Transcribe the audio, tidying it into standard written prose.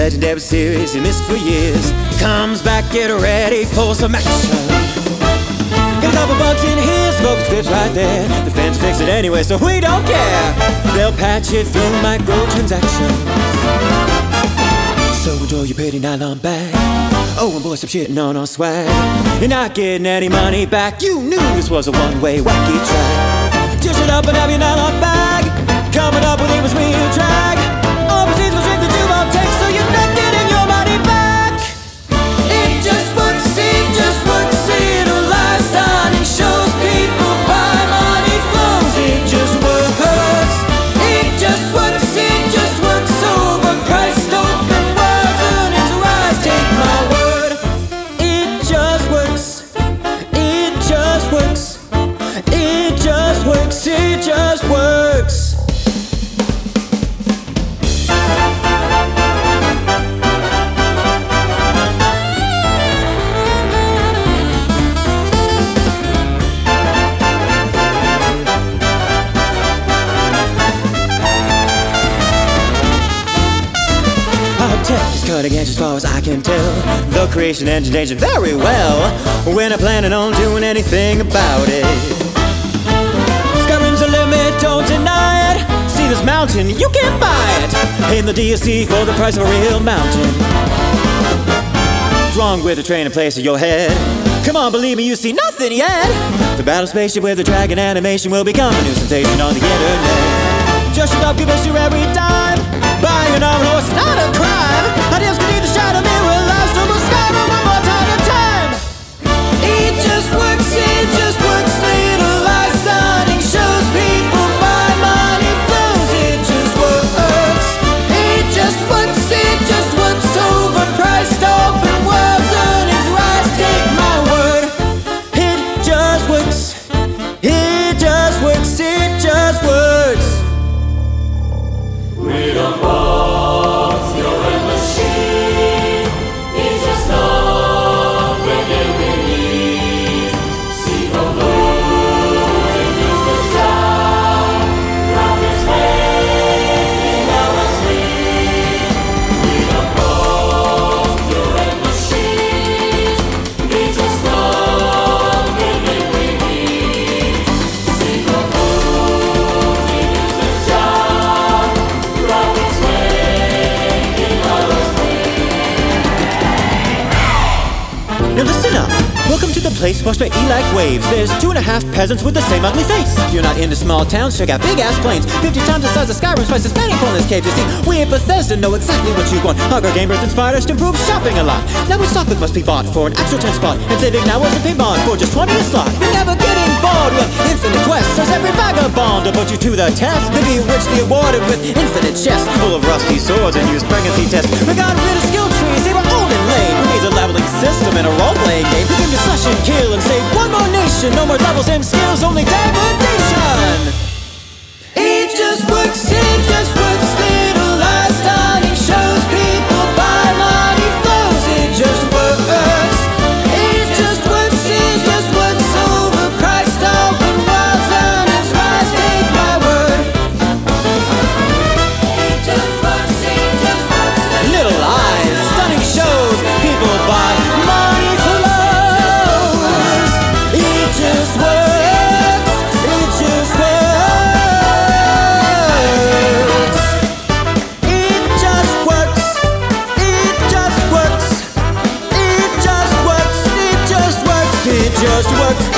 legendary series you missed for years comes back, get ready for some action. Got a couple bucks in here, smoke scripts right there. The fans fix it anyway, so we don't care. They'll patch it through microtransactions. So enjoy your pretty nylon bag. Oh, and boy, stop shitting on our swag. You're not getting any money back. You knew this was a one-way wacky track. Dish it up and have your nylon bag. Coming up with even sweeter drag. Overseas will shrink the tube I'll take, so you're not getting your money back. It just works, it'll last on. It shows people buy, money flows. It just works. It just works, overpriced, open words, earnings rise, take my word. It just works, it just works, it just works, it just works. Tech is cutting edge as far as I can tell. The creation engine changing very well. We're not planning on doing anything about it. Skyrim's a limit, don't deny it. See this mountain, you can't buy it. In the DSC for the price of a real mountain. What's wrong with the train in place of your head? Come on, believe me, you see nothing yet. The battle spaceship with the dragon animation will become a new sensation on the internet. Just shut up, give us your every dime. Buying an armored horse is not a crime. Ideas can either shadow me with lies, so we'll Skyrim one more time. It just works, little lies, stunning shows people buy, money flows. It just works. It just works, overpriced, open words, earnings rise, take my word. It just works, it just works, it just works. We don't want your endless sheet. It's just something we need. See from those in useless job, profits making our sleep. We don't want your endless sheet. It's just something we need. See from those in useless job. Now listen up. Welcome to the place washed by E like waves. There's 2.5 peasants with the same ugly face. If you're not into small towns, check out big ass planes. 50 times the size of Skyrim, twice as many boneless caves. You see, we at Bethesda know exactly what you want. Hardcore gamers inspired us to improve shopping a lot. Now we stock with must be bought for an actual 10 spot. And saving now was a pay bond for just 20 a slot. You're never getting bored with infinite quests. There's every vagabond to put you to the test. Maybe richly awarded with infinite chests full of rusty swords and used pregnancy tests. We got rid of skill trees, they were old and lame. We need a leveling system and a role-playing game. We can just slash and kill and save one more nation. No more levels and skills, only degradation. It just works, little lies, stunning shows people buy, money flows. It just works. It just works, overpriced, open words, earnings rise, take my word. It just works, little lies, stunning shows people buy, money flows. It just works, it just works. It just works, it just works. It just works, it just works, it just works.